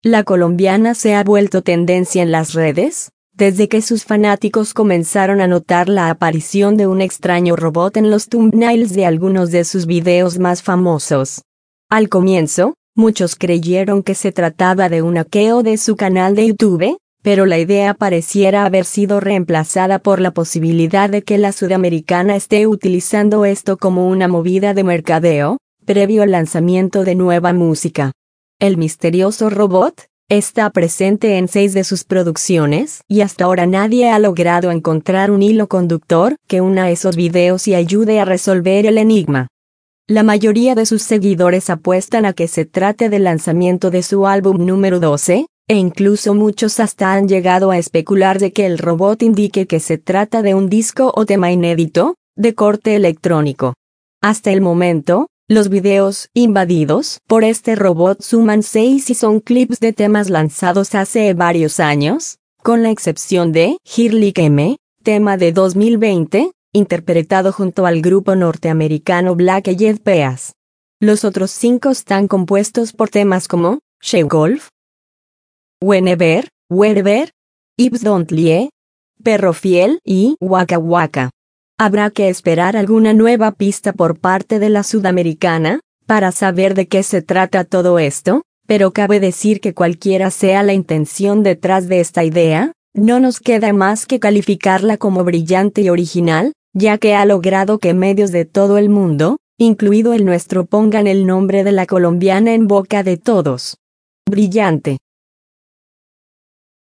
La colombiana se ha vuelto tendencia en las redes, desde que sus fanáticos comenzaron a notar la aparición de un extraño robot en los thumbnails de algunos de sus videos más famosos. Al comienzo, muchos creyeron que se trataba de un hackeo de su canal de YouTube, pero la idea pareciera haber sido reemplazada por la posibilidad de que la sudamericana esté utilizando esto como una movida de mercadeo, previo al lanzamiento de nueva música. El misterioso robot está presente en 6 de sus producciones y hasta ahora nadie ha logrado encontrar un hilo conductor que una esos videos y ayude a resolver el enigma. La mayoría de sus seguidores apuestan a que se trate del lanzamiento de su álbum número 12, e incluso muchos hasta han llegado a especular de que el robot indique que se trata de un disco o tema inédito, de corte electrónico. Hasta el momento, los videos invadidos por este robot suman 6 y son clips de temas lanzados hace varios años, con la excepción de Here Like Me, tema de 2020, interpretado junto al grupo norteamericano Black Eyed Peas. Los otros 5 están compuestos por temas como She Wolf, Whenever, Wherever, Hips Don't Lie, Perro Fiel y Waka Waka. Habrá que esperar alguna nueva pista por parte de la sudamericana, para saber de qué se trata todo esto, pero cabe decir que cualquiera sea la intención detrás de esta idea, no nos queda más que calificarla como brillante y original, ya que ha logrado que medios de todo el mundo, incluido el nuestro, pongan el nombre de la colombiana en boca de todos. Brillante.